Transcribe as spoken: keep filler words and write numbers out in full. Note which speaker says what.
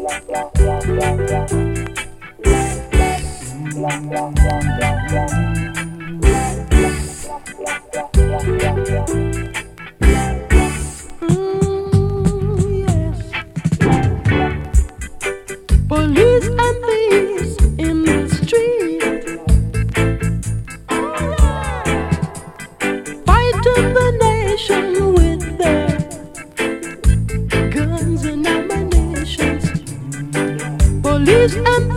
Speaker 1: Police and thieves in the street, fighting the nation with their guns and ammunitions. Police and